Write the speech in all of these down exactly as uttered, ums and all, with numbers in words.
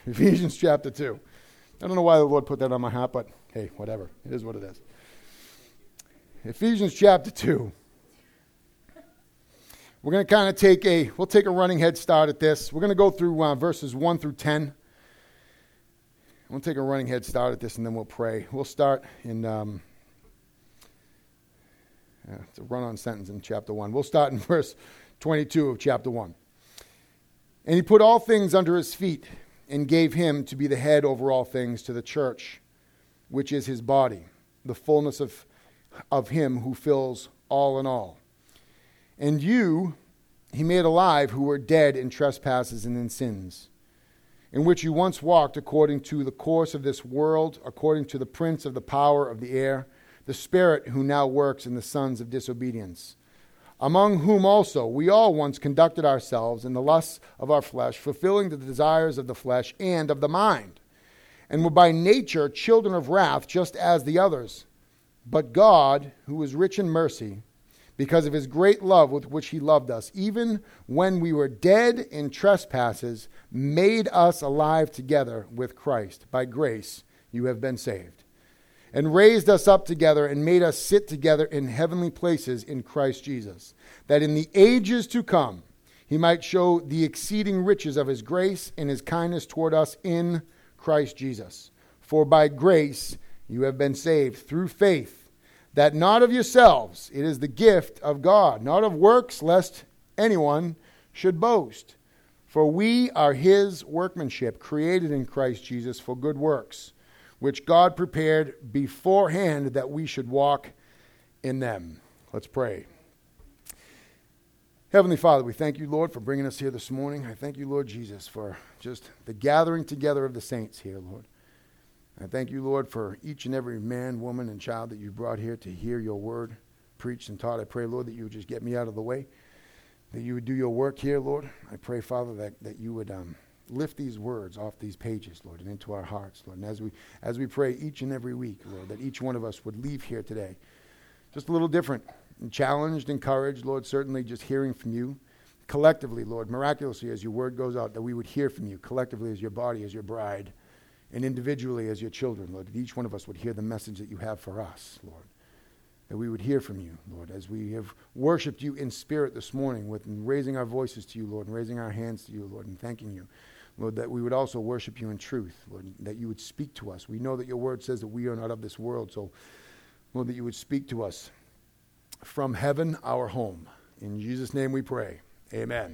Ephesians chapter two. I don't know why the Lord put that on my heart, but hey, whatever. It is what it is. Ephesians chapter two. We're going to kind of take a, we'll take a running head start at this. We're going to go through uh, verses one through ten. We'll take a running head start at this, and then we'll pray. We'll start in, um, uh, it's a run-on sentence in chapter one. We'll start in verse twenty-two of chapter one. And he put all things under his feet and gave him to be the head over all things to the church, which is his body, the fullness of, of him who fills all in all. And you he made alive who were dead in trespasses and in sins, in which you once walked according to the course of this world, according to the prince of the power of the air, the spirit who now works in the sons of disobedience, among whom also we all once conducted ourselves in the lusts of our flesh, fulfilling the desires of the flesh and of the mind, and were by nature children of wrath, just as the others. But God, who is rich in mercy, because of his great love with which he loved us, even when we were dead in trespasses, made us alive together with Christ. By grace you have been saved. And raised us up together and made us sit together in heavenly places in Christ Jesus, that in the ages to come he might show the exceeding riches of his grace and his kindness toward us in Christ Jesus. For by grace you have been saved through faith, that not of yourselves, it is the gift of God, not of works, lest anyone should boast. For we are his workmanship, created in Christ Jesus for good works, which God prepared beforehand that we should walk in them. Let's pray. Heavenly Father, we thank you, Lord, for bringing us here this morning. I thank you, Lord Jesus, for just the gathering together of the saints here, Lord. I thank you, Lord, for each and every man, woman, and child that you brought here to hear your word preached and taught. I pray, Lord, that you would just get me out of the way, that you would do your work here, Lord. I pray, Father, that, that you would um, lift these words off these pages, Lord, and into our hearts, Lord. And as we as we pray each and every week, Lord, that each one of us would leave here today just a little different, and challenged, encouraged, Lord, certainly just hearing from you. Collectively, Lord, miraculously, as your word goes out, that we would hear from you, collectively as your body, as your bride, and individually as your children, Lord, that each one of us would hear the message that you have for us, Lord. That we would hear from you, Lord, as we have worshiped you in spirit this morning with and raising our voices to you, Lord, and raising our hands to you, Lord, and thanking you. Lord, that we would also worship you in truth, Lord, that you would speak to us. We know that your word says that we are not of this world, so, Lord, that you would speak to us from heaven, our home. In Jesus' name we pray. Amen. Amen.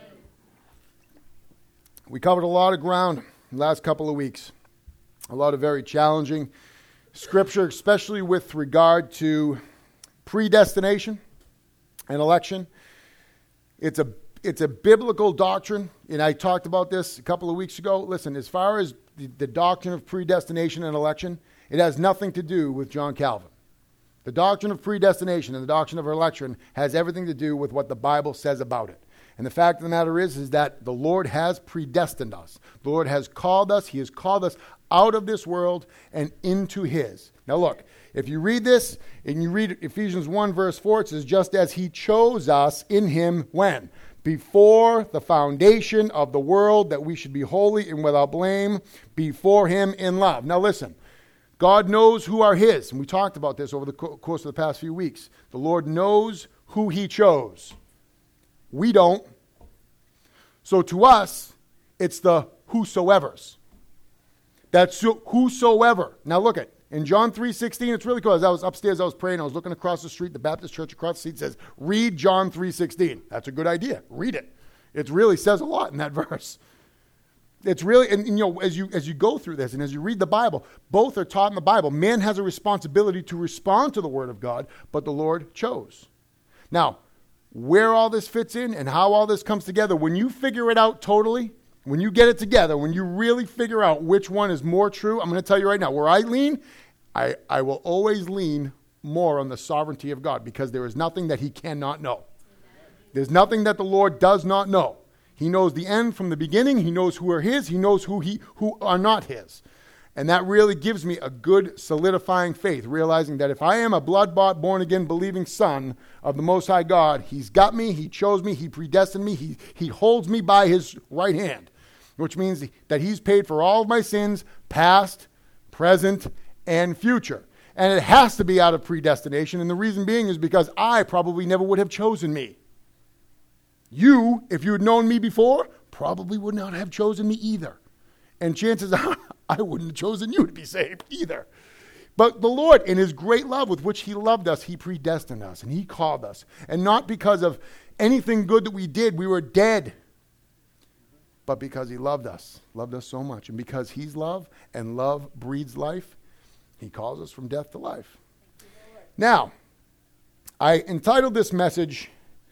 We covered a lot of ground in the last couple of weeks. A lot of very challenging scripture, especially with regard to predestination and election. It's a it's a biblical doctrine, and I talked about this a couple of weeks ago. Listen, as far as the, the doctrine of predestination and election, it has nothing to do with John Calvin. The doctrine of predestination and the doctrine of election has everything to do with what the Bible says about it. And the fact of the matter is, is that the Lord has predestined us. The Lord has called us. He has called us out of this world and into his. Now look, if you read this and you read Ephesians one verse four, it says, just as he chose us in him when? Before the foundation of the world, that we should be holy and without blame before him in love. Now listen, God knows who are his. And we talked about this over the co- course of the past few weeks. The Lord knows who he chose. We don't. So to us, it's the whosoevers. That's whosoever. Now look at, in John three sixteen, it's really cool. As I was upstairs, I was praying, I was looking across the street, the Baptist church across the street says, read John three sixteen. That's a good idea. Read it. It really says a lot in that verse. It's really, and, and you know, as you as you go through this and as you read the Bible, both are taught in the Bible. Man has a responsibility to respond to the Word of God, but the Lord chose. Now, where all this fits in and how all this comes together, when you figure it out totally, when you get it together, when you really figure out which one is more true, I'm going to tell you right now, where I lean, I, I will always lean more on the sovereignty of God, because there is nothing that he cannot know. There's nothing that the Lord does not know. He knows the end from the beginning. He knows who are his. He knows who he who are not his. And that really gives me a good solidifying faith, realizing that if I am a blood-bought, born-again, believing son of the Most High God, he's got me, he chose me, he predestined me, he, he holds me by his right hand. which means that he's paid for all of my sins, past, present, and future. And it has to be out of predestination. And the reason being is because I probably never would have chosen me. You, if you had known me before, probably would not have chosen me either. And chances are I wouldn't have chosen you to be saved either. But the Lord, in his great love with which he loved us, he predestined us and he called us. And not because of anything good that we did, we were dead. But because he loved us, loved us so much. And because he's love and love breeds life, he calls us from death to life. Now, I entitled this message,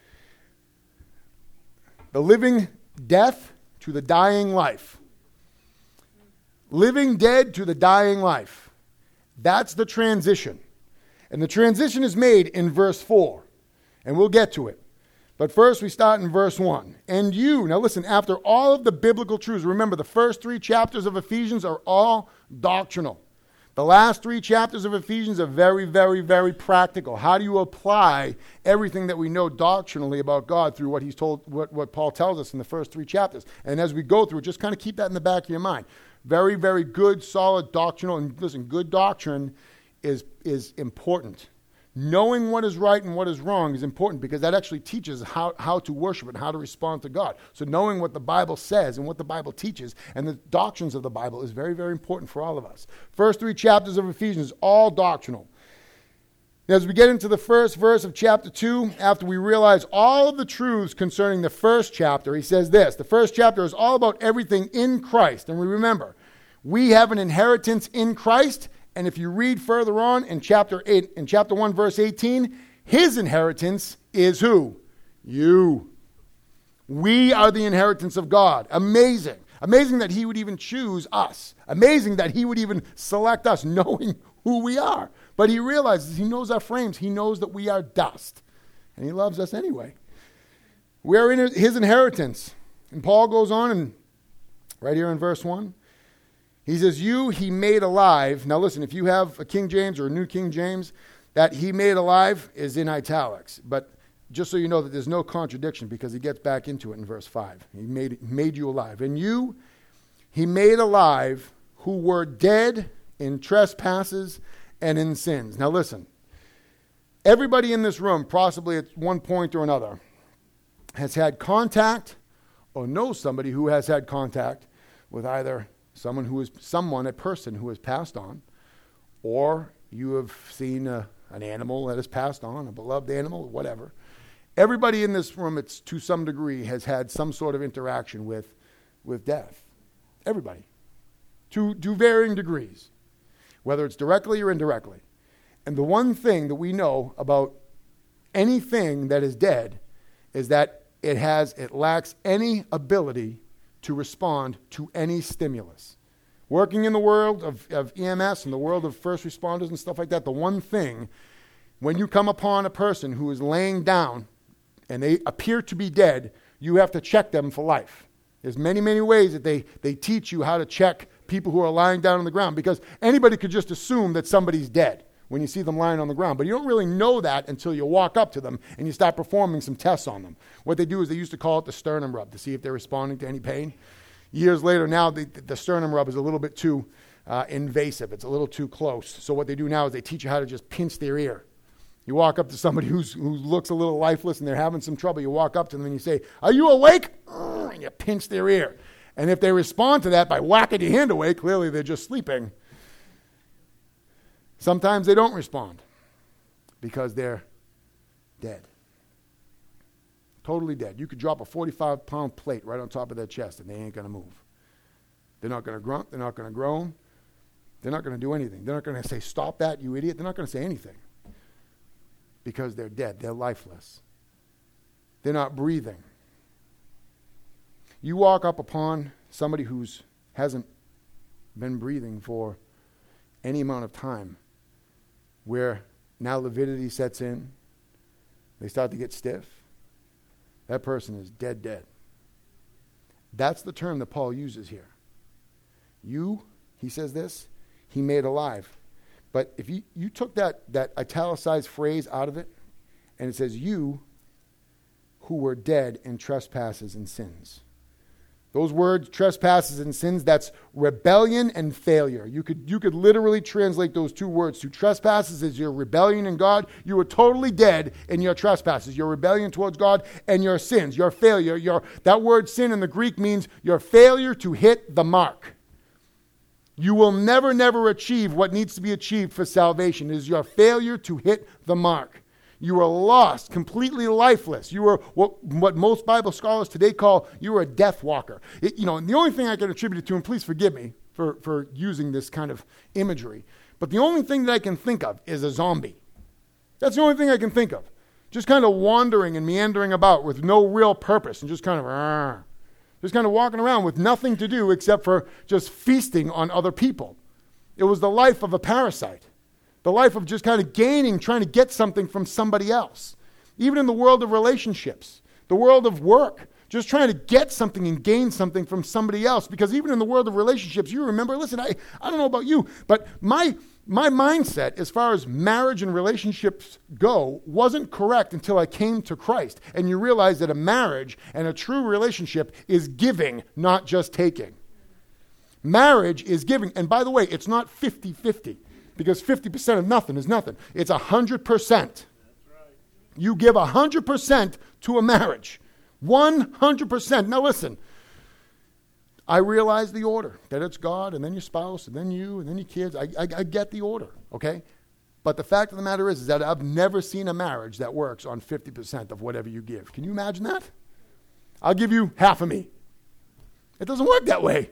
The Living Death to the Dying Life. Living dead to the dying life. That's the transition. And the transition is made in verse four. And we'll get to it. But first we start in verse one. And you, now listen, after all of the biblical truths, remember the first three chapters of Ephesians are all doctrinal. The last three chapters of Ephesians are very, very, very practical. How do you apply everything that we know doctrinally about God through what he's told, what, what Paul tells us in the first three chapters? And as we go through, just kind of keep that in the back of your mind. Very, very good, solid doctrinal. And listen, good doctrine is, is important. Knowing what is right and what is wrong is important because that actually teaches how, how to worship and how to respond to God. So knowing what the Bible says and what the Bible teaches and the doctrines of the Bible is very, very important for all of us. First three chapters of Ephesians, all doctrinal. As we get into the first verse of chapter two, after we realize all of the truths concerning the first chapter, he says this. The first chapter is all about everything in Christ. And we remember, we have an inheritance in Christ. And if you read further on in chapter eight, in chapter one, verse eighteen, his inheritance is who? You. We are the inheritance of God. Amazing. Amazing that he would even choose us. Amazing that he would even select us, knowing who we are. But he realizes, he knows our frames. He knows that we are dust. And he loves us anyway. We are in his inheritance. And Paul goes on, and right here in verse one, he says, you he made alive. Now listen, if you have a King James or a New King James, that he made alive is in italics. But just so you know that there's no contradiction because he gets back into it in verse five. He made, made you alive. And you he made alive who were dead in trespasses and in sins. Now listen, everybody in this room, possibly at one point or another, has had contact or knows somebody who has had contact with either Someone who is someone, a person who has passed on, or you have seen a, an animal that has passed on, a beloved animal, whatever. Everybody in this room, it's to some degree, has had some sort of interaction with, with death. Everybody. To, to varying degrees. Whether it's directly or indirectly. And the one thing that we know about anything that is dead is that it has, it lacks any ability to respond to any stimulus. Working in the world of, of E M S and the world of first responders and stuff like that, the one thing, when you come upon a person who is laying down and they appear to be dead, you have to check them for life. There's many, many ways that they, they teach you how to check people who are lying down on the ground because anybody could just assume that somebody's dead when you see them lying on the ground. But you don't really know that until you walk up to them and you start performing some tests on them. What they do is they used to call it the sternum rub to see if they're responding to any pain. Years later, now the, the sternum rub is a little bit too uh, invasive. It's a little too close. So what they do now is they teach you how to just pinch their ear. You walk up to somebody who's, who looks a little lifeless and they're having some trouble. You walk up to them and you say, "Are you awake?" And you pinch their ear. And if they respond to that by whacking your hand away, clearly they're just sleeping. Sometimes they don't respond because they're dead. Totally dead. You could drop a forty-five pound plate right on top of their chest and they ain't going to move. They're not going to grunt. They're not going to groan. They're not going to do anything. They're not going to say, "Stop that, you idiot." They're not going to say anything because they're dead. They're lifeless. They're not breathing. You walk up upon somebody who's hasn't been breathing for any amount of time, where now lividity sets in, they start to get stiff. That person is dead, dead. That's the term that Paul uses here. You, he says this, he made alive. But if you, you took that, that italicized phrase out of it, and it says, you who were dead in trespasses and sins. Those words, trespasses and sins, that's rebellion and failure. You could, you could literally translate those two words to trespasses as your rebellion in God. You were totally dead in your trespasses, your rebellion towards God, and your sins, your failure. Your, that word sin in the Greek means your failure to hit the mark. You will never, never achieve what needs to be achieved for salvation. It is your failure to hit the mark. You were lost, completely lifeless. You were what, what most Bible scholars today call, you were a death walker. It, you know, and the only thing I can attribute it to, and please forgive me for, for using this kind of imagery, but the only thing that I can think of is a zombie. That's the only thing I can think of. Just kind of wandering and meandering about with no real purpose and just kind of, uh, just kind of walking around with nothing to do except for just feasting on other people. It was the life of a parasite. The life of just kind of gaining, trying to get something from somebody else. Even in the world of relationships, the world of work, just trying to get something and gain something from somebody else. Because even in the world of relationships, you remember, listen, I, I don't know about you, but my, my mindset as far as marriage and relationships go wasn't correct until I came to Christ. And you realize that a marriage and a true relationship is giving, not just taking. Marriage is giving. And by the way, it's not fifty-fifty. Because fifty percent of nothing is nothing. It's one hundred percent. That's right. You give one hundred percent to a marriage. one hundred percent. Now listen, I realize the order, that it's God, and then your spouse, and then you, and then your kids. I, I, I get the order, okay? But the fact of the matter is, is that I've never seen a marriage that works on fifty percent of whatever you give. Can you imagine that? I'll give you half of me. It doesn't work that way.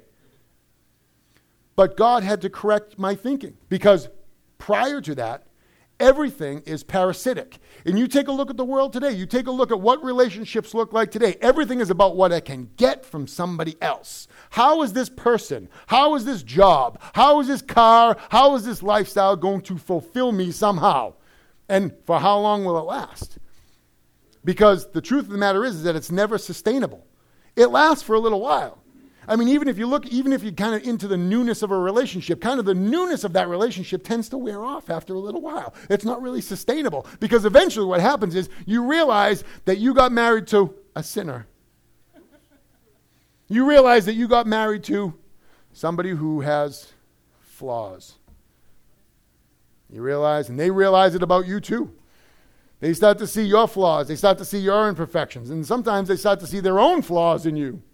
But God had to correct my thinking because prior to that, everything is parasitic. And you take a look at the world today. You take a look at what relationships look like today. Everything is about what I can get from somebody else. How is this person? How is this job? How is this car? How is this lifestyle going to fulfill me somehow? And for how long will it last? Because the truth of the matter is, is that it's never sustainable. It lasts for a little while. I mean, even if you look, even if you're kind of into the newness of a relationship, kind of the newness of that relationship tends to wear off after a little while. It's not really sustainable because eventually what happens is you realize that you got married to a sinner. You realize that you got married to somebody who has flaws. You realize, and they realize it about you too. They start to see your flaws. They start to see your imperfections. And sometimes they start to see their own flaws in you.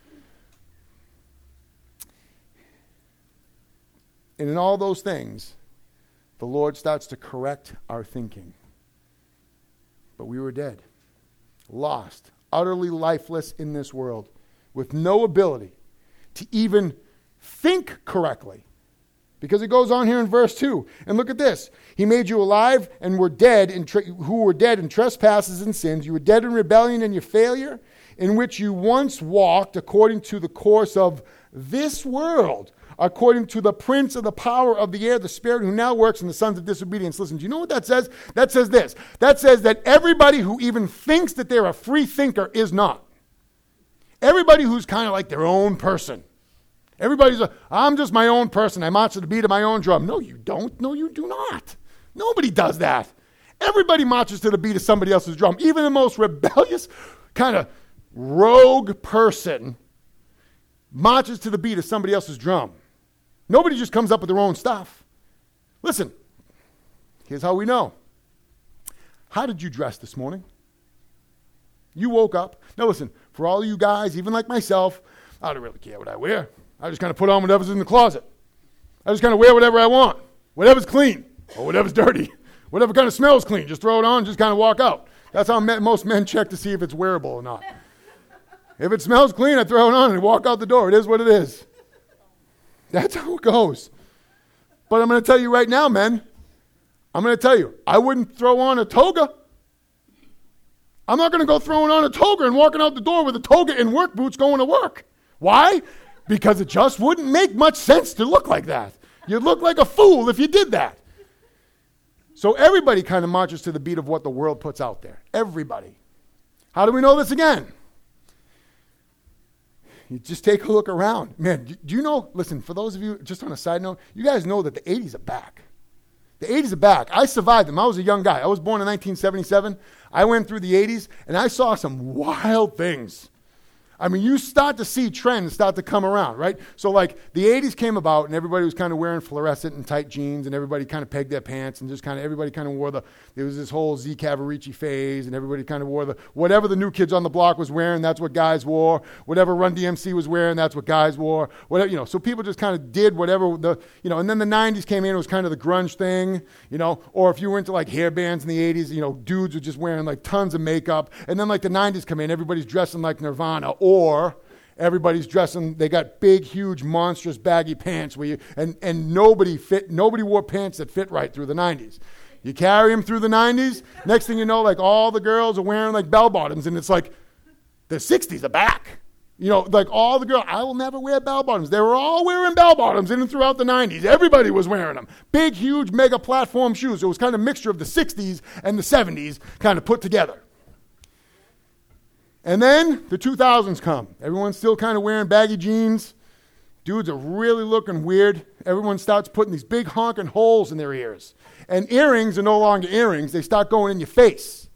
And in all those things, the Lord starts to correct our thinking. But we were dead, lost, utterly lifeless in this world, with no ability to even think correctly. Because it goes on here in verse two. And look at this. He made you alive and were dead in tre- who were dead in trespasses and sins. You were dead in rebellion and your failure, in which you once walked according to the course of this world, according to the prince of the power of the air, the spirit who now works in the sons of disobedience. Listen, do you know what that says? That says this. That says that everybody who even thinks that they're a free thinker is not. Everybody who's kind of like their own person. Everybody's a, I'm just my own person. I march to the beat of my own drum. No, you don't. No, you do not. Nobody does that. Everybody marches to the beat of somebody else's drum. Even the most rebellious, kind of rogue person marches to the beat of somebody else's drum. Nobody just comes up with their own stuff. Listen, here's how we know. How did you dress this morning? You woke up. Now listen, for all of you guys, even like myself, I don't really care what I wear. I just kind of put on whatever's in the closet. I just kind of wear whatever I want. Whatever's clean or whatever's dirty. Whatever kind of smells clean. Just throw it on and just kind of walk out. That's how me- most men check to see if it's wearable or not. If it smells clean, I throw it on and walk out the door. It is what it is. That's how it goes. But I'm going to tell you right now, men, I'm going to tell you, I wouldn't throw on a toga. I'm not going to go throwing on a toga and walking out the door with a toga and work boots going to work. Why? Because it just wouldn't make much sense to look like that. You'd look like a fool if you did that. So everybody kind of marches to the beat of what the world puts out there. Everybody. How do we know this again? You just take a look around. Man, do you know, listen, for those of you, just on a side note, you guys know that the eighties are back. The eighties are back. I survived them. I was a young guy. I was born in nineteen seventy-seven. I went through the eighties, and I saw some wild things. I mean, you start to see trends start to come around, right? So like the eighties came about and everybody was kind of wearing fluorescent and tight jeans and everybody kind of pegged their pants and just kind of, everybody kind of wore the, there was this whole Z Cavaricci phase and everybody kind of wore the, whatever the new kids on the block was wearing, that's what guys wore. Whatever Run D M C was wearing, that's what guys wore. Whatever, you know, so people just kind of did whatever the, you know, and then the nineties came in, it was kind of the grunge thing, you know, or if you were into like hair bands in the eighties, you know, dudes were just wearing like tons of makeup. And then like the nineties come in, everybody's dressing like Nirvana. Or everybody's dressing, they got big, huge, monstrous, baggy pants where you, and, and nobody fit, nobody wore pants that fit right through the nineties. You carry them through the nineties, next thing you know, like all the girls are wearing like bell bottoms, and it's like the sixties are back. You know, like all the girls, I will never wear bell bottoms. They were all wearing bell bottoms in and throughout the nineties. Everybody was wearing them. Big, huge, mega platform shoes. It was kind of a mixture of the sixties and the seventies kind of put together. And then the two thousands come. Everyone's still kind of wearing baggy jeans. Dudes are really looking weird. Everyone starts putting these big honking holes in their ears. And earrings are no longer earrings. They start going in your face.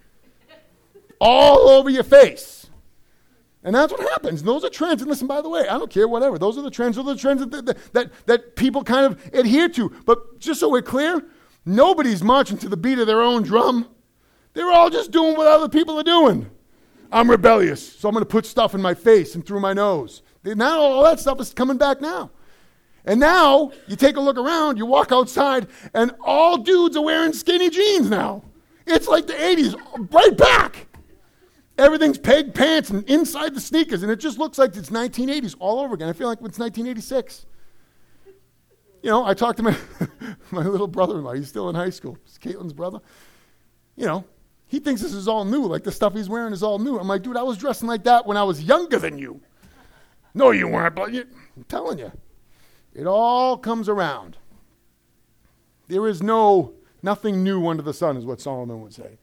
All over your face. And that's what happens. And those are trends. And listen, by the way, I don't care, whatever. Those are the trends. Those are the trends that, that, that, that people kind of adhere to. But just so we're clear, nobody's marching to the beat of their own drum. They're all just doing what other people are doing. I'm rebellious, so I'm going to put stuff in my face and through my nose. Now all that stuff is coming back now. And now you take a look around, you walk outside, and all dudes are wearing skinny jeans now. It's like the eighties, right back. Everything's peg pants and inside the sneakers, and it just looks like it's nineteen eighties all over again. I feel like it's nineteen eighty-six. You know, I talked to my, my little brother-in-law. He's still in high school. It's Caitlin's brother. You know, he thinks this is all new, like the stuff he's wearing is all new. I'm like, dude, I was dressing like that when I was younger than you. No, you weren't, but you, I'm telling you, it all comes around. There is no, nothing new under the sun is what Solomon would say.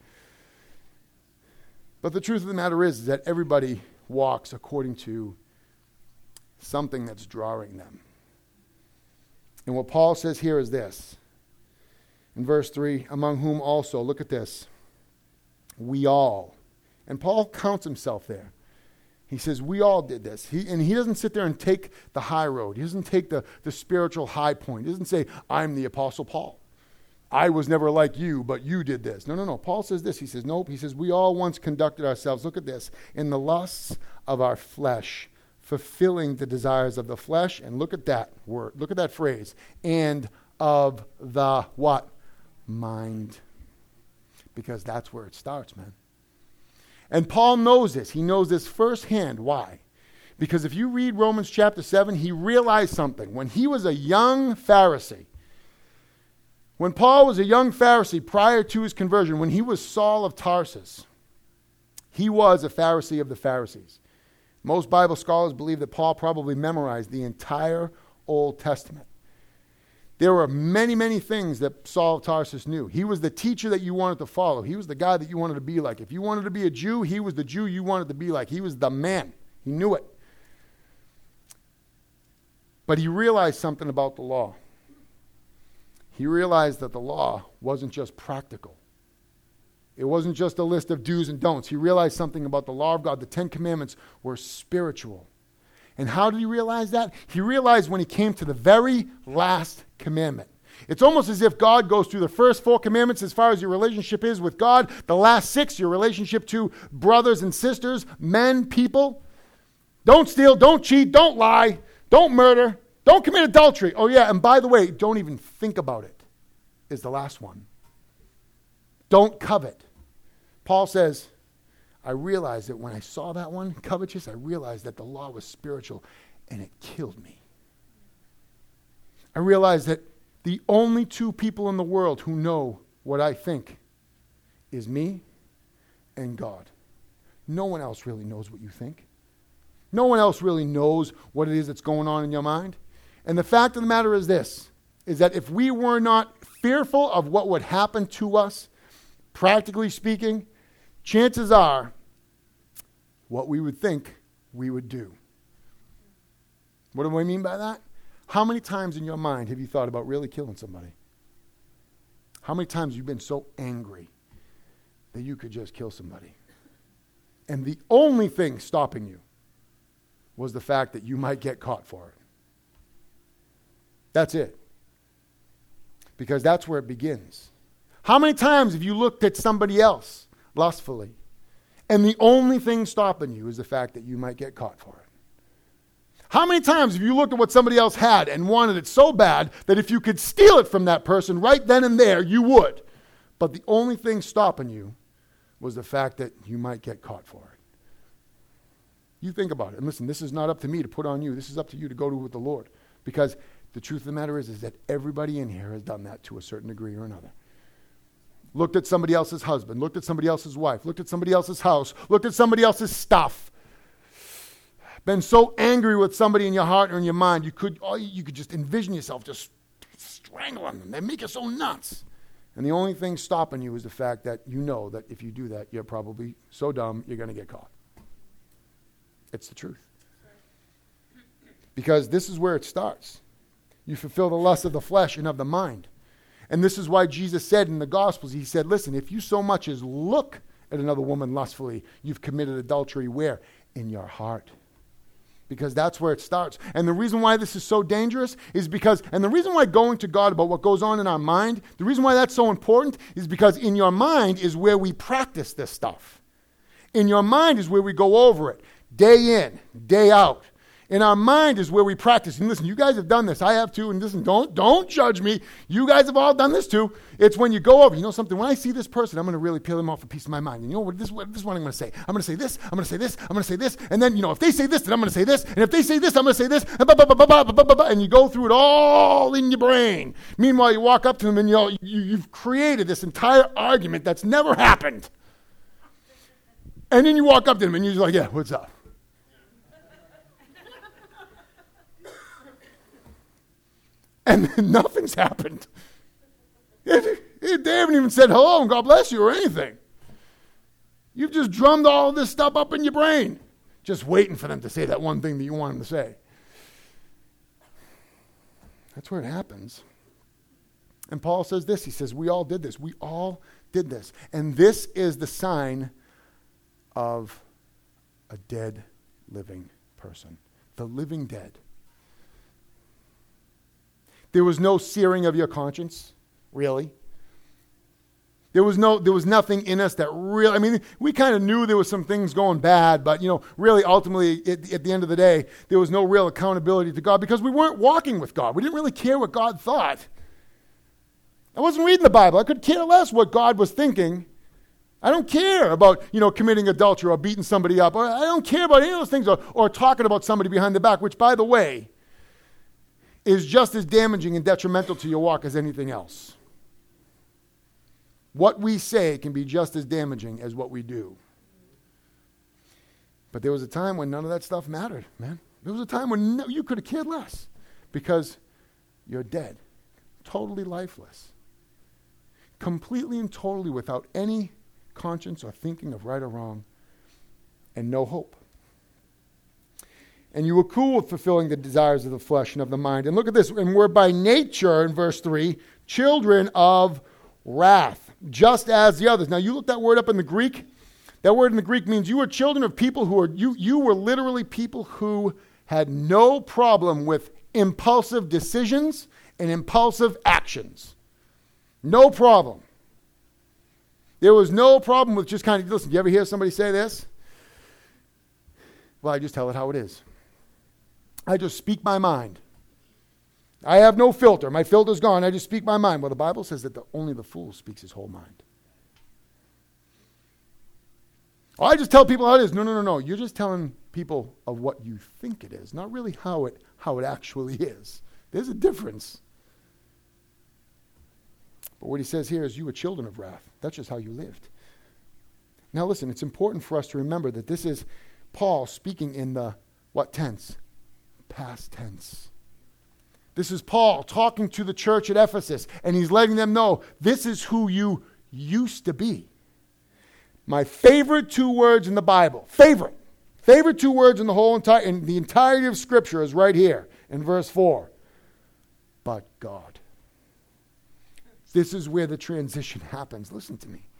But the truth of the matter is, is that everybody walks according to something that's drawing them. And what Paul says here is this. In verse three, among whom also, look at this, we all. And Paul counts himself there. He says, we all did this. He, and he doesn't sit there and take the high road. He doesn't take the, the spiritual high point. He doesn't say, I'm the Apostle Paul. I was never like you, but you did this. No, no, no. Paul says this. He says, nope. He says, we all once conducted ourselves, look at this, in the lusts of our flesh, fulfilling the desires of the flesh. And look at that word. Look at that phrase. And of the what? Mind. Because that's where it starts, man. And Paul knows this. He knows this firsthand. Why? Because if you read Romans chapter seven, he realized something. When he was a young Pharisee, when Paul was a young Pharisee prior to his conversion, when he was Saul of Tarsus, he was a Pharisee of the Pharisees. Most Bible scholars believe that Paul probably memorized the entire Old Testament. There were many, many things that Saul of Tarsus knew. He was the teacher that you wanted to follow. He was the guy that you wanted to be like. If you wanted to be a Jew, he was the Jew you wanted to be like. He was the man. He knew it. But he realized something about the law. He realized that the law wasn't just practical. It wasn't just a list of do's and don'ts. He realized something about the law of God. The Ten Commandments were spiritual. And how did he realize that? He realized when he came to the very last commandment. It's almost as if God goes through the first four commandments as far as your relationship is with God. The last six, your relationship to brothers and sisters, men, people. Don't steal, don't cheat, don't lie, don't murder, don't commit adultery. Oh yeah, and by the way, don't even think about it, is the last one. Don't covet. Paul says, I realized that when I saw that one, covetous, I realized that the law was spiritual, and it killed me. I realized that the only two people in the world who know what I think is me and God. No one else really knows what you think. No one else really knows what it is that's going on in your mind. And the fact of the matter is this, is that if we were not fearful of what would happen to us, practically speaking, chances are what we would think we would do. What do I mean by that? How many times in your mind have you thought about really killing somebody? How many times have you been so angry that you could just kill somebody? And the only thing stopping you was the fact that you might get caught for it. That's it. Because that's where it begins. How many times have you looked at somebody else lustfully, and the only thing stopping you is the fact that you might get caught for it? How many times have you looked at what somebody else had and wanted it so bad that if you could steal it from that person right then and there, you would? But the only thing stopping you was the fact that you might get caught for it. You think about it. And listen, this is not up to me to put on you. This is up to you to go to with the Lord. Because the truth of the matter is, is that everybody in here has done that to a certain degree or another. Looked at somebody else's husband, looked at somebody else's wife, looked at somebody else's house, looked at somebody else's stuff. Been so angry with somebody in your heart or in your mind, you could oh, you could just envision yourself just strangling them. They make you so nuts. And the only thing stopping you is the fact that you know that if you do that, you're probably so dumb, you're going to get caught. It's the truth. Because this is where it starts. You fulfill the lust of the flesh and of the mind. And this is why Jesus said in the Gospels, he said, listen, if you so much as look at another woman lustfully, you've committed adultery where? In your heart. Because that's where it starts. And the reason why this is so dangerous is because, and the reason why going to God about what goes on in our mind, the reason why that's so important is because in your mind is where we practice this stuff. In your mind is where we go over it, day in, day out. In our mind is where we practice. And listen, you guys have done this. I have too. And listen, don't, don't judge me. You guys have all done this too. It's when you go over, you know something, when I see this person, I'm going to really peel them off a piece of my mind. And you know what, this, what, this is what I'm going to say. I'm going to say this, I'm going to say this, I'm going to say this. And then, you know, if they say this, then I'm going to say this. And if they say this, I'm going to say this. And, blah, blah, blah, blah, blah, blah, blah, and you go through it all in your brain. Meanwhile, you walk up to them and you know, you, you've created this entire argument that's never happened. And then you walk up to them and you're like, yeah, what's up? And nothing's happened. It, it, they haven't even said hello and God bless you or anything. You've just drummed all this stuff up in your brain, just waiting for them to say that one thing that you want them to say. That's where it happens. And Paul says this. He says, we all did this. We all did this. And this is the sign of a dead, living person. The living dead. There was no searing of your conscience, really. There was no, there was nothing in us that really, I mean, we kind of knew there was some things going bad, but, you know, really, ultimately, at, at the end of the day, there was no real accountability to God because we weren't walking with God. We didn't really care what God thought. I wasn't reading the Bible. I could care less what God was thinking. I don't care about, you know, committing adultery or beating somebody up. Or I don't care about any of those things or, or talking about somebody behind the back, which, by the way, is just as damaging and detrimental to your walk as anything else. What we say can be just as damaging as what we do. But there was a time when none of that stuff mattered, man. There was a time when no, you could have cared less because you're dead, totally lifeless, completely and totally without any conscience or thinking of right or wrong, and no hope. And you were cool with fulfilling the desires of the flesh and of the mind. And look at this. And we're by nature, in verse three, children of wrath, just as the others. Now, you look that word up in the Greek. That word in the Greek means you were children of people who are, you, you were literally people who had no problem with impulsive decisions and impulsive actions. No problem. There was no problem with just kind of, listen, do you ever hear somebody say this? Well, I just tell it how it is. I just speak my mind. I have no filter. My filter's gone. I just speak my mind. Well, the Bible says that the, only the fool speaks his whole mind. Oh, I just tell people how it is. No, no, no, no. You're just telling people of what you think it is, not really how it how it actually is. There's a difference. But what he says here is you were children of wrath. That's just how you lived. Now listen, it's important for us to remember that this is Paul speaking in the what tense? Past tense. This is Paul talking to the church at Ephesus, and he's letting them know this is who you used to be. My favorite two words in the Bible, favorite, favorite two words in the whole entire, in the entirety of Scripture is right here in verse four. But God. This is where the transition happens. Listen to me.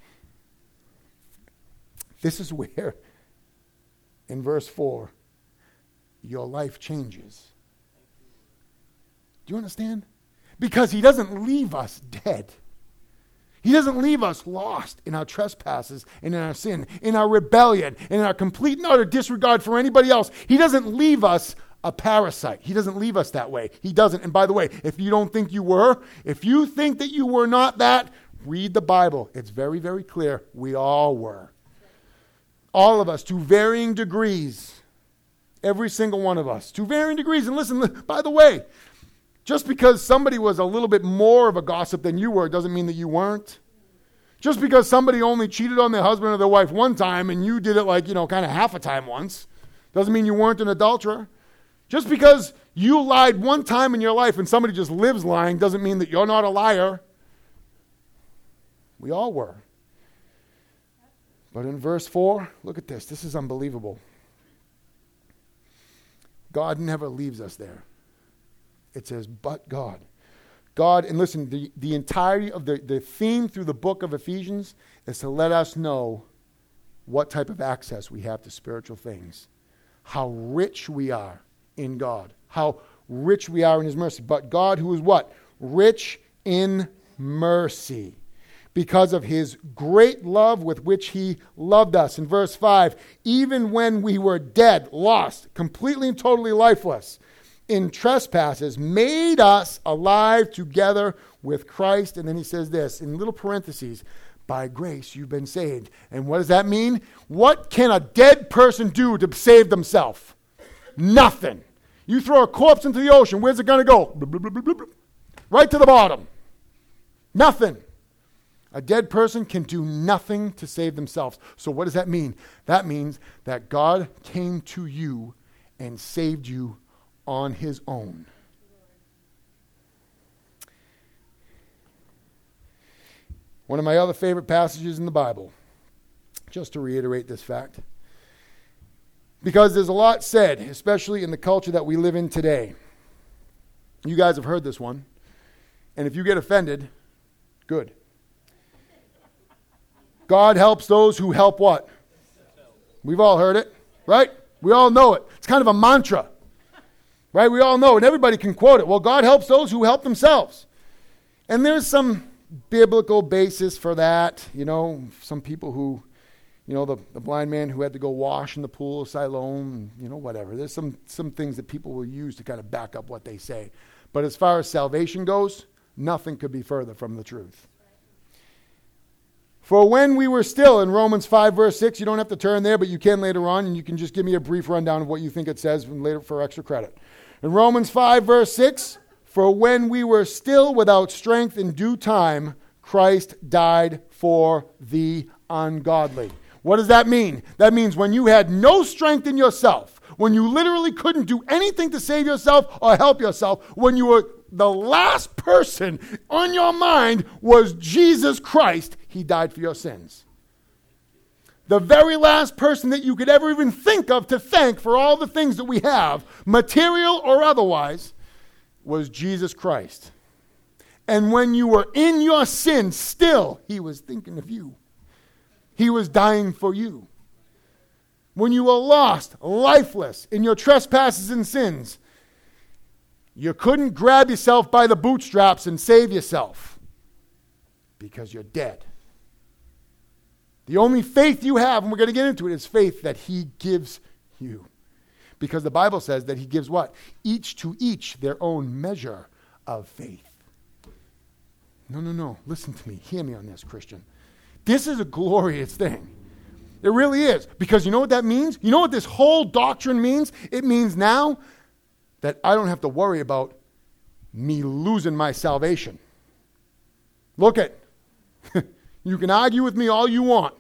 This is where, in verse four, your life changes. Do you understand? Because he doesn't leave us dead. He doesn't leave us lost in our trespasses and in our sin, in our rebellion, in our complete and utter disregard for anybody else. He doesn't leave us a parasite. He doesn't leave us that way. He doesn't. And by the way, if you don't think you were, if you think that you were not that, read the Bible. It's very, very clear. We all were. All of us, to varying degrees. Every single one of us, to varying degrees. And listen, by the way, just because somebody was a little bit more of a gossip than you were doesn't mean that you weren't. Just because somebody only cheated on their husband or their wife one time and you did it like, you know, kind of half a time once, doesn't mean you weren't an adulterer. Just because you lied one time in your life and somebody just lives lying doesn't mean that you're not a liar. We all were. But in verse four, look at this. This is unbelievable. God never leaves us there. It says, but God. God, and listen, the, the entirety of the, the theme through the book of Ephesians is to let us know what type of access we have to spiritual things. How rich we are in God. How rich we are in his mercy. But God, who is what? Rich in mercy. Because of his great love with which he loved us. In verse five, even when we were dead, lost, completely and totally lifeless, in trespasses, made us alive together with Christ. And then he says this, in little parentheses, by grace you've been saved. And what does that mean? What can a dead person do to save themselves? Nothing. You throw a corpse into the ocean, where's it going to go? Right to the bottom. Nothing. A dead person can do nothing to save themselves. So what does that mean? That means that God came to you and saved you on his own. One of my other favorite passages in the Bible, just to reiterate this fact, because there's a lot said, especially in the culture that we live in today. You guys have heard this one, and if you get offended, good. God helps those who help what? We've all heard it, right? We all know it. It's kind of a mantra. Right? We all know, and everybody can quote it. Well, God helps those who help themselves. And there's some biblical basis for that. You know, some people who, you know, the, the blind man who had to go wash in the pool of Siloam, you know, whatever. There's some, some things that people will use to kind of back up what they say. But as far as salvation goes, nothing could be further from the truth. For when we were still, in Romans five, verse six, you don't have to turn there, but you can later on, and you can just give me a brief rundown of what you think it says later for extra credit. In Romans five, verse six, for when we were still without strength in due time, Christ died for the ungodly. What does that mean? That means when you had no strength in yourself, when you literally couldn't do anything to save yourself or help yourself, when you were the last person on your mind was Jesus Christ, he died for your sins. The very last person that you could ever even think of to thank for all the things that we have, material or otherwise, was Jesus Christ. And when you were in your sin, still, he was thinking of you. He was dying for you. When you were lost, lifeless, in your trespasses and sins, you couldn't grab yourself by the bootstraps and save yourself because you're dead. The only faith you have, and we're going to get into it, is faith that he gives you. Because the Bible says that he gives what? Each to each their own measure of faith. No, no, no. Listen to me. Hear me on this, Christian. This is a glorious thing. It really is. Because you know what that means? You know what this whole doctrine means? It means now that I don't have to worry about me losing my salvation. Look at, you can argue with me all you want.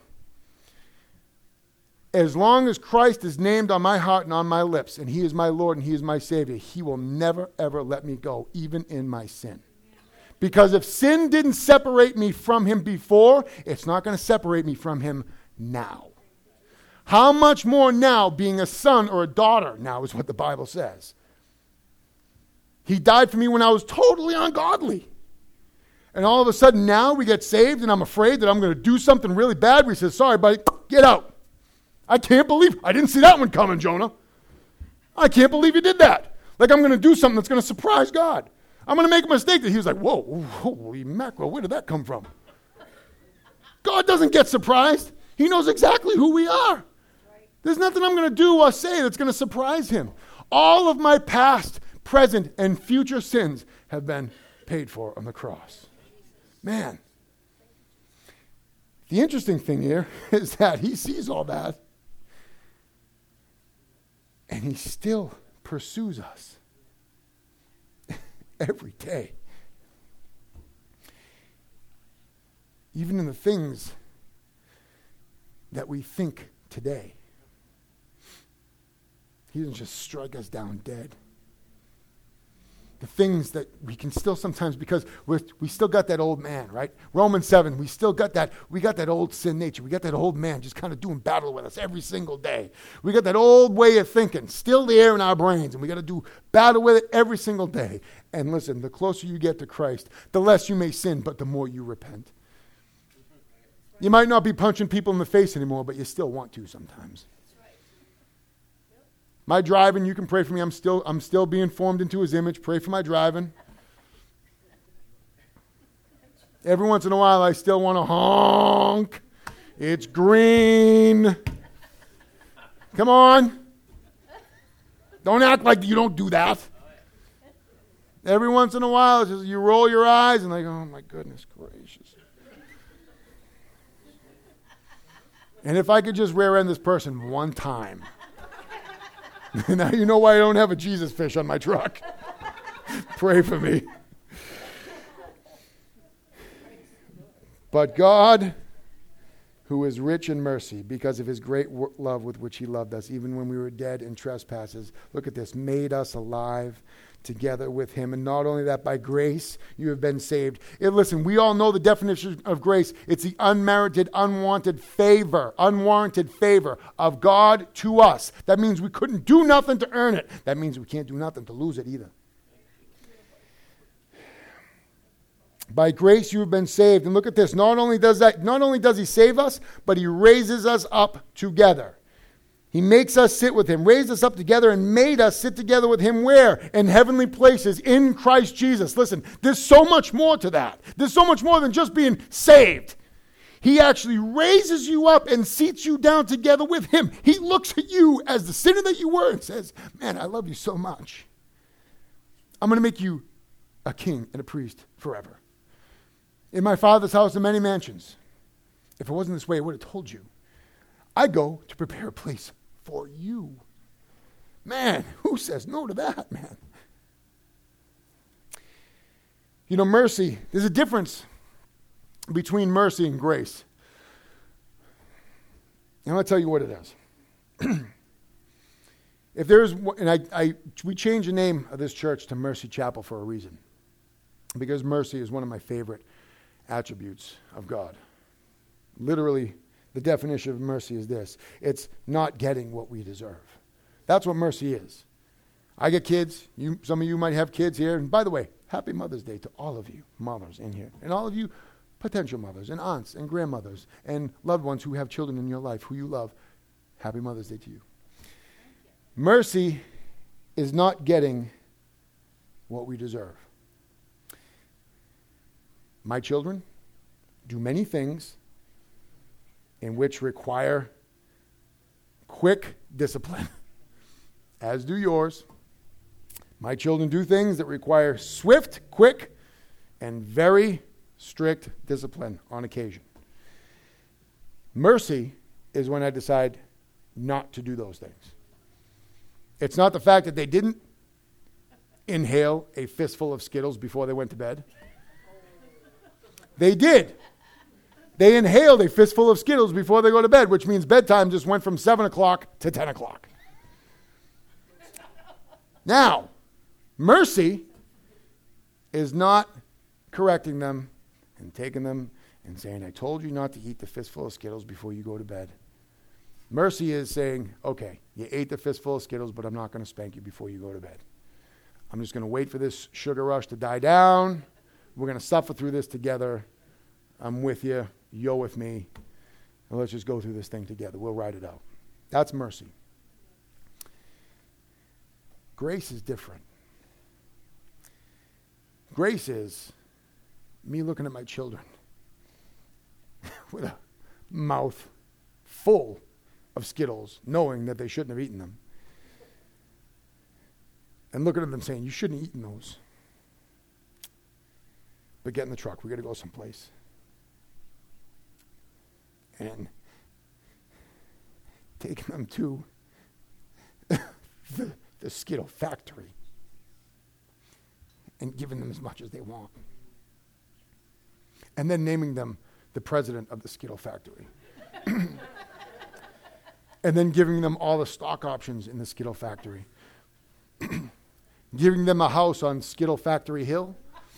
As long as Christ is named on my heart and on my lips, and he is my Lord and he is my Savior, he will never, ever let me go, even in my sin. Because if sin didn't separate me from him before, it's not going to separate me from him now. How much more now, being a son or a daughter, now is what the Bible says. He died for me when I was totally ungodly. And all of a sudden now we get saved and I'm afraid that I'm going to do something really bad. We say, sorry, buddy, get out. I can't believe, I didn't see that one coming, Jonah. I can't believe you did that. Like I'm going to do something that's going to surprise God. I'm going to make a mistake. That he was like, whoa, holy mackerel, where did that come from? God doesn't get surprised. He knows exactly who we are. There's nothing I'm going to do or say that's going to surprise him. All of my past, present, and future sins have been paid for on the cross. Man. The interesting thing here is that he sees all that, and he still pursues us every day. Even in the things that we think today. He doesn't just strike us down dead. The things that we can still sometimes, because we're, we still got that old man, right? Romans seven, we still got that, we got that old sin nature. We got that old man just kind of doing battle with us every single day. We got that old way of thinking still there in our brains, and we got to do battle with it every single day. And listen, the closer you get to Christ, the less you may sin, but the more you repent. You might not be punching people in the face anymore, but you still want to sometimes. My driving, you can pray for me. I'm still, I'm still being formed into his image. Pray for my driving. Every once in a while, I still want to honk. It's green. Come on. Don't act like you don't do that. Every once in a while, it's just you roll your eyes and like, oh my goodness gracious. And if I could just rear end this person one time. Now you know why I don't have a Jesus fish on my truck. Pray for me. But God, who is rich in mercy, because of his great w- love with which he loved us, even when we were dead in trespasses, look at this, made us alive together with him. And not only that, by grace you have been saved. And listen, we all know the definition of grace. It's the unmerited, unwanted favor, unwarranted favor of God to us. That means we couldn't do nothing to earn it. That means we can't do nothing to lose it either. By grace you have been saved. And look at this. Not only does that, not only does he save us, but he raises us up together. He makes us sit with him, raised us up together, and made us sit together with him where? In heavenly places, in Christ Jesus. Listen, there's so much more to that. There's so much more than just being saved. He actually raises you up and seats you down together with him. He looks at you as the sinner that you were and says, man, I love you so much. I'm going to make you a king and a priest forever. In my Father's house are many mansions. If it wasn't this way, I would have told you. I go to prepare a place for you. Man, who says no to that, man? You know, mercy, there's a difference between mercy and grace. And I'll tell you what it is. If there's, and I, I, we changed the name of this church to Mercy Chapel for a reason. Because mercy is one of my favorite attributes of God. Literally, the definition of mercy is this. It's not getting what we deserve. That's what mercy is. I get kids. You, some of you might have kids here. And by the way, happy Mother's Day to all of you mothers in here. And all of you potential mothers and aunts and grandmothers and loved ones who have children in your life who you love. Happy Mother's Day to you. Mercy is not getting what we deserve. My children do many things in which require quick discipline, as do yours. My children do things that require swift, quick, and very strict discipline on occasion. Mercy is when I decide not to do those things. It's not the fact that they didn't inhale a fistful of Skittles before they went to bed. They did. They inhaled a fistful of Skittles before they go to bed, which means bedtime just went from seven o'clock to ten o'clock. Now, mercy is not correcting them and taking them and saying, I told you not to eat the fistful of Skittles before you go to bed. Mercy is saying, okay, you ate the fistful of Skittles, but I'm not going to spank you before you go to bed. I'm just going to wait for this sugar rush to die down. We're going to suffer through this together. I'm with you. You're with me. And let's just go through this thing together. We'll ride it out. That's mercy. Grace is different. Grace is me looking at my children with a mouth full of Skittles, knowing that they shouldn't have eaten them. And looking at them saying, you shouldn't have eaten those. But get in the truck. We got to go someplace. And taking them to the, the Skittle factory and giving them as much as they want. And then naming them the president of the Skittle factory. And then giving them all the stock options in the Skittle factory. Giving them a house on Skittle Factory Hill.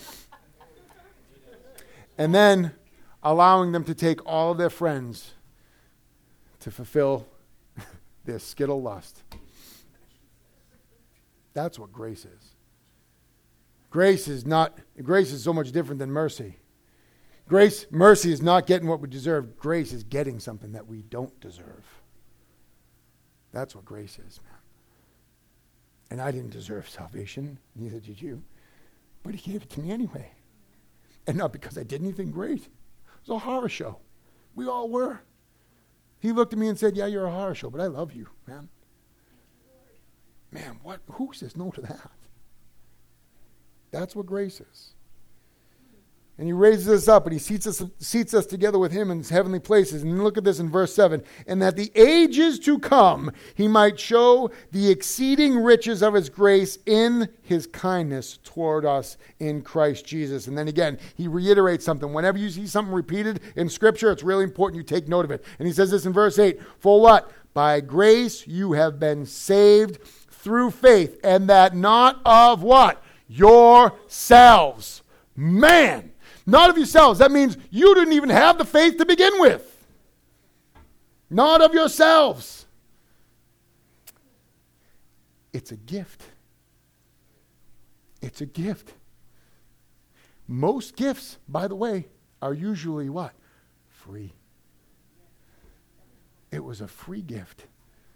And then allowing them to take all of their friends to fulfill their Skittle lust. That's what grace is. Grace is not, grace is so much different than mercy. Grace, mercy is not getting what we deserve. Grace is getting something that we don't deserve. That's what grace is, man. And I didn't deserve salvation, neither did you. But he gave it to me anyway. And not because I did anything great. It was a horror show. We all were. He looked at me and said, yeah, you're a horror show, but I love you, man. Man, what? Who says no to that? That's what grace is. And he raises us up and he seats us, seats us together with him in heavenly places. And look at this in verse seven. And that the ages to come he might show the exceeding riches of his grace in his kindness toward us in Christ Jesus. And then again, he reiterates something. Whenever you see something repeated in Scripture, it's really important you take note of it. And he says this in verse eight. For what? By grace you have been saved through faith. And that not of what? Yourselves. Man! Not of yourselves. That means you didn't even have the faith to begin with. Not of yourselves. It's a gift. It's a gift. Most gifts, by the way, are usually what? Free. It was a free gift.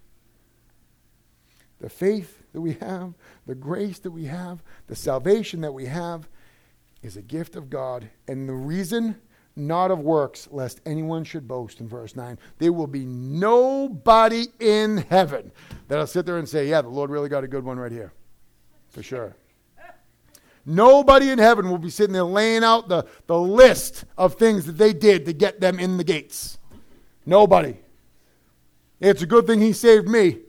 The faith that we have, the grace that we have, the salvation that we have, is a gift of God, and the reason, not of works, lest anyone should boast, in verse nine. There will be nobody in heaven that'll sit there and say, yeah, the Lord really got a good one right here. For sure. Nobody in heaven will be sitting there laying out the, the list of things that they did to get them in the gates. Nobody. It's a good thing he saved me.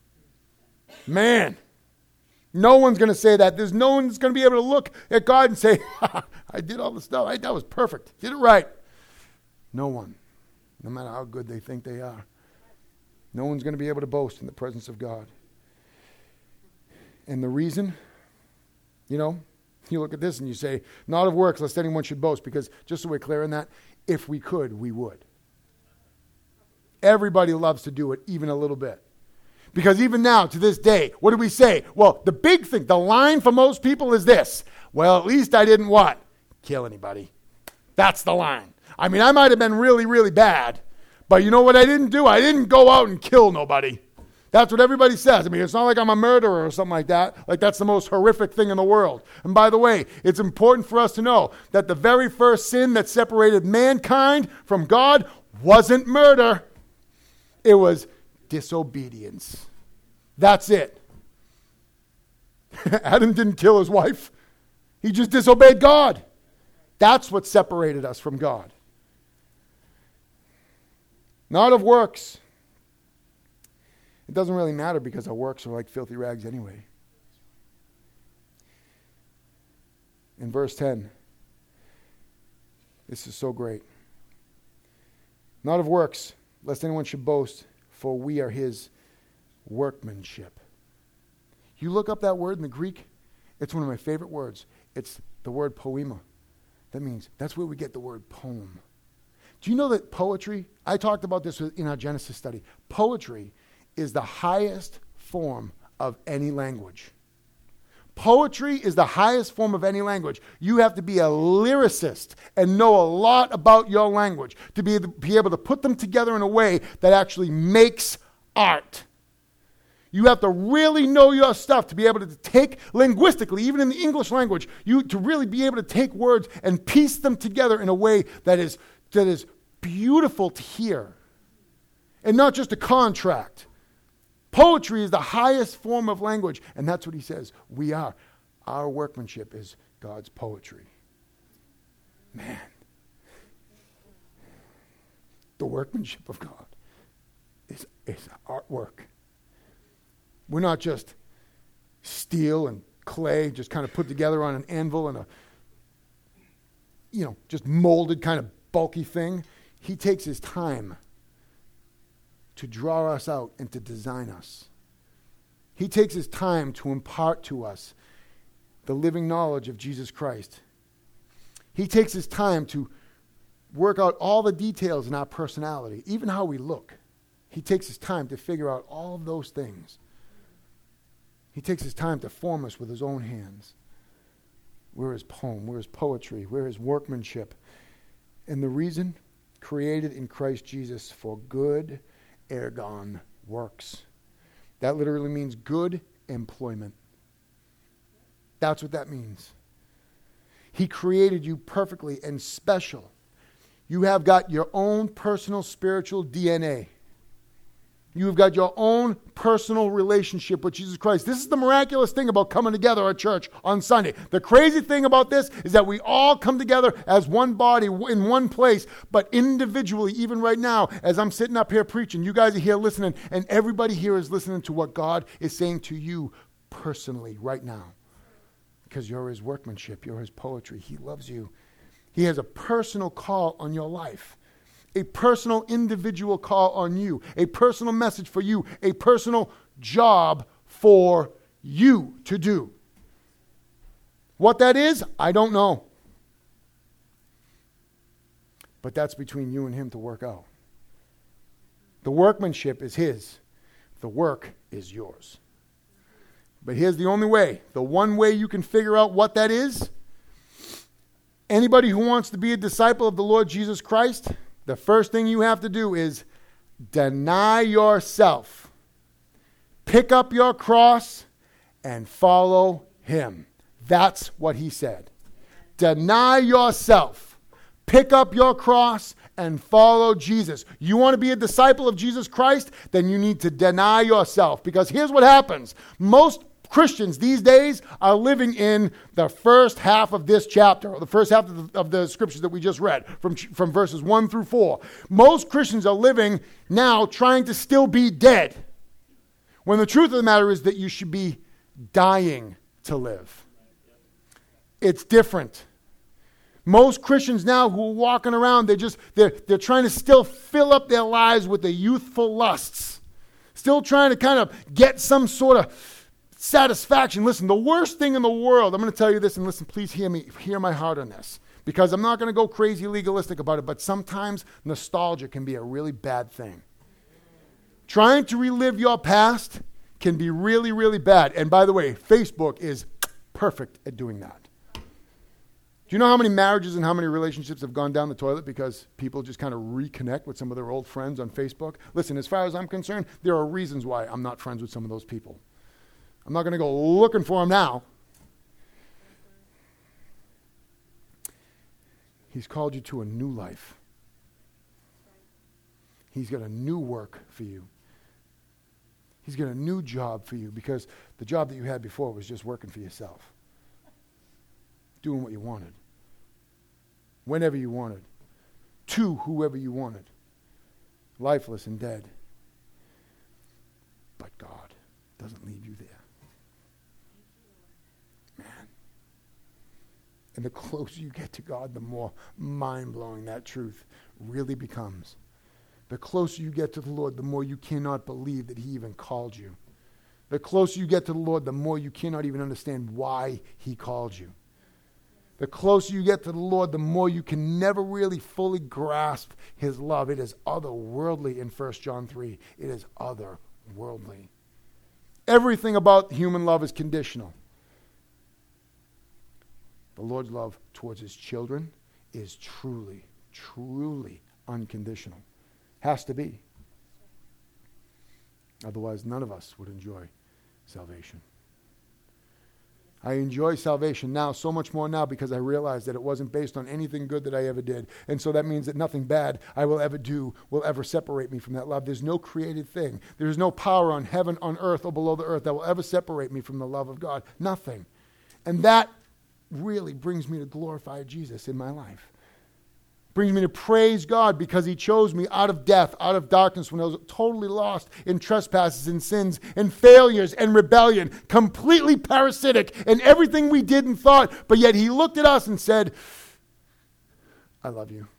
Man. No one's going to say that. There's no one that's going to be able to look at God and say, I did all the stuff. I, that was perfect. Did it right. No one. No matter how good they think they are. No one's going to be able to boast in the presence of God. And the reason, you know, you look at this and you say, not of works, lest anyone should boast. Because just so we're clear on that, if we could, we would. Everybody loves to do it, even a little bit. Because even now, to this day, what do we say? Well, the big thing, the line for most people is this. Well, at least I didn't what? Kill anybody. That's the line. I mean, I might have been really, really bad. But you know what I didn't do? I didn't go out and kill nobody. That's what everybody says. I mean, it's not like I'm a murderer or something like that. Like that's the most horrific thing in the world. And by the way, it's important for us to know that the very first sin that separated mankind from God wasn't murder. It was disobedience. That's it. Adam didn't kill his wife. He just disobeyed God. That's what separated us from God. Not of works. It doesn't really matter because our works are like filthy rags anyway. In verse ten, this is so great. Not of works, lest anyone should boast, for we are his workmanship. You look up that word in the Greek, it's one of my favorite words. It's the word poema. That means, that's where we get the word poem. Do you know that poetry, I talked about this in our Genesis study, poetry is the highest form of any language. Poetry is the highest form of any language. You have to be a lyricist and know a lot about your language to be able to, be able to put them together in a way that actually makes art. You have to really know your stuff to be able to take linguistically, even in the English language, you to really be able to take words and piece them together in a way that is that is beautiful to hear. And not just a contract. Poetry is the highest form of language, and that's what he says. We are. Our workmanship is God's poetry. Man. The workmanship of God is, is artwork. We're not just steel and clay just kind of put together on an anvil and a, you know, just molded kind of bulky thing. He takes his time to draw us out and to design us. He takes his time to impart to us the living knowledge of Jesus Christ. He takes his time to work out all the details in our personality, even how we look. He takes his time to figure out all of those things. He takes his time to form us with his own hands. We're his poem, we're his poetry, we're his workmanship. And the reason? Created in Christ Jesus for good, ergon, works. That literally means good employment. That's what that means. He created you perfectly and special. You have got your own personal spiritual D N A. You've got your own personal relationship with Jesus Christ. This is the miraculous thing about coming together at church on Sunday. The crazy thing about this is that we all come together as one body in one place, but individually, even right now, as I'm sitting up here preaching, you guys are here listening, and everybody here is listening to what God is saying to you personally right now. Because you're his workmanship, you're his poetry. He loves you. He has a personal call on your life. A personal individual call on you, a personal message for you, a personal job for you to do. What that is, I don't know. But that's between you and him to work out. The workmanship is his. The work is yours. But here's the only way, the one way you can figure out what that is. Anybody who wants to be a disciple of the Lord Jesus Christ, the first thing you have to do is deny yourself. Pick up your cross and follow him. That's what he said. Deny yourself. Pick up your cross and follow Jesus. You want to be a disciple of Jesus Christ? Then you need to deny yourself. Because here's what happens. Most Christians these days are living in the first half of this chapter, or the first half of the, of the scriptures that we just read, from, from verses one through four. Most Christians are living now trying to still be dead, when the truth of the matter is that you should be dying to live. It's different. Most Christians now who are walking around, they're just, they're, they're trying to still fill up their lives with the youthful lusts. Still trying to kind of get some sort of satisfaction. Listen, the worst thing in the world, I'm going to tell you this, and listen, please hear me, hear my heart on this, because I'm not going to go crazy legalistic about it, but sometimes nostalgia can be a really bad thing. Trying to relive your past can be really, really bad. And by the way, Facebook is perfect at doing that. Do you know how many marriages and how many relationships have gone down the toilet because people just kind of reconnect with some of their old friends on Facebook? Listen, as far as I'm concerned, there are reasons why I'm not friends with some of those people. I'm not going to go looking for him now. He's called you to a new life. He's got a new work for you. He's got a new job for you, because the job that you had before was just working for yourself. Doing what you wanted. Whenever you wanted. To whoever you wanted. Lifeless and dead. But God doesn't leave you there. Man. And the closer you get to God, the more mind-blowing that truth really becomes. The closer you get to the Lord, the more you cannot believe that he even called you. The closer you get to the Lord, the more you cannot even understand why he called you. The closer you get to the Lord, the more you can never really fully grasp his love. It is otherworldly in First John three. It is otherworldly. Everything about human love is conditional. The Lord's love towards his children is truly, truly unconditional. Has to be. Otherwise, none of us would enjoy salvation. I enjoy salvation now, so much more now, because I realize that it wasn't based on anything good that I ever did. And so that means that nothing bad I will ever do will ever separate me from that love. There's no created thing. There's no power on heaven, on earth, or below the earth that will ever separate me from the love of God. Nothing. And that really brings me to glorify Jesus in my life. Brings me to praise God because he chose me out of death, out of darkness, when I was totally lost in trespasses and sins and failures and rebellion, completely parasitic in everything we did and thought. But yet he looked at us and said, I love you.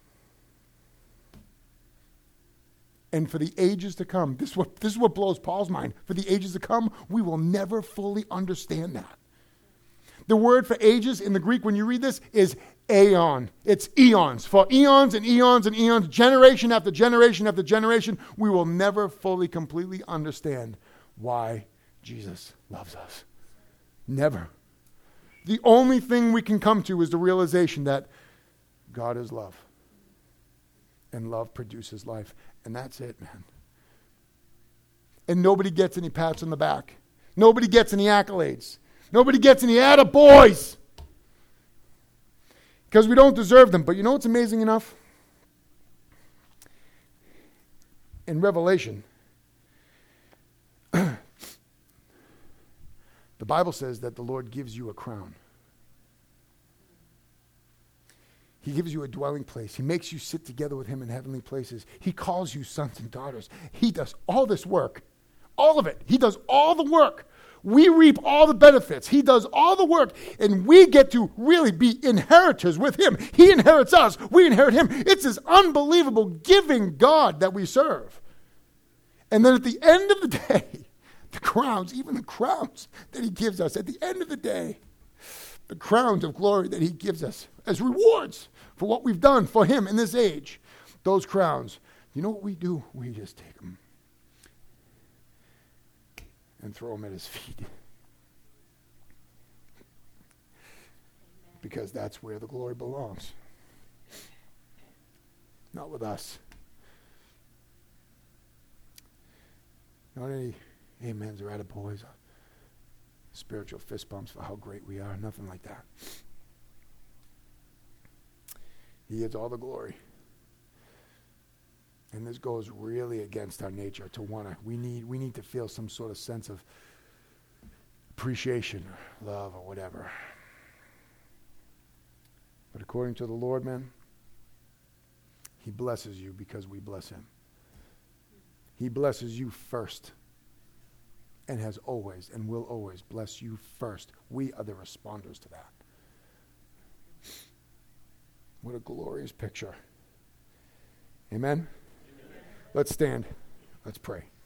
And for the ages to come, this is what, this is what blows Paul's mind. For the ages to come, we will never fully understand that. The word for ages in the Greek, when you read this, is aeon. It's eons. For eons and eons and eons, generation after generation after generation, we will never fully, completely understand why Jesus loves us. Never. The only thing we can come to is the realization that God is love. And love produces life. And that's it, man. And nobody gets any pats on the back. Nobody gets any accolades. Nobody gets any attaboys. Because we don't deserve them. But you know what's amazing enough? In Revelation, the Bible says that the Lord gives you a crown. He gives you a dwelling place. He makes you sit together with him in heavenly places. He calls you sons and daughters. He does all this work. All of it. He does all the work. We reap all the benefits. He does all the work, and we get to really be inheritors with him. He inherits us. We inherit him. It's this unbelievable giving God that we serve. And then at the end of the day, the crowns, even the crowns that he gives us, at the end of the day, the crowns of glory that he gives us as rewards for what we've done for him in this age, those crowns, you know what we do? We just take them and throw him at his feet. Because that's where the glory belongs. Not with us. Not any amens or attaboys, or spiritual fist bumps for how great we are. Nothing like that. He gets all the glory. And this goes really against our nature to want to, we need we need to feel some sort of sense of appreciation or love or whatever. But according to the Lord, man, he blesses you because we bless him. He blesses you first and has always and will always bless you first. We are the responders to that. What a glorious picture. Amen? Let's stand. Let's pray.